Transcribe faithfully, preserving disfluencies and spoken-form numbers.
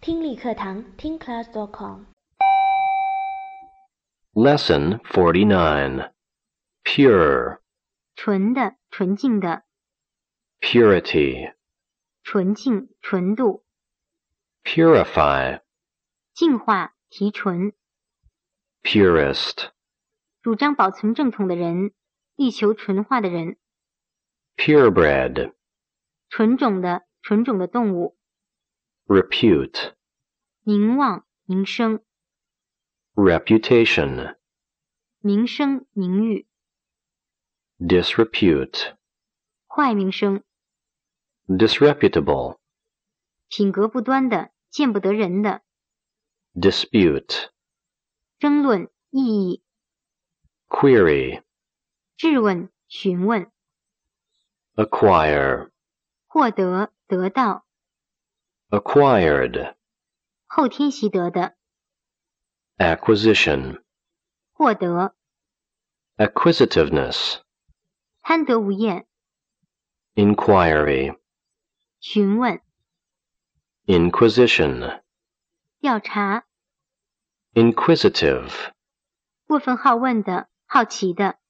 听力课堂听 class dot com Lesson forty-nine. Pure. 纯的，纯净的， Purity. 纯净，纯度， Purify. 净化，提纯， Purist. 主张保存正统的人，力求纯化的人， Purebred. 纯种的，纯种的动物， Repute. 名望，名声， Reputation. 名声，名誉， Disrepute. 坏名声， Disreputable. 品格不端的，见不得人的， Dispute. 争论，异议， Query. 质问，询问， Acquire. 获得，得到， Acquired. 后天习得的， Acquisition. 获得， Acquisitiveness. 贪得无厌， Inquiry. 询问， Inquisition. 调查， Inquisitive. 过分好问的，好奇的，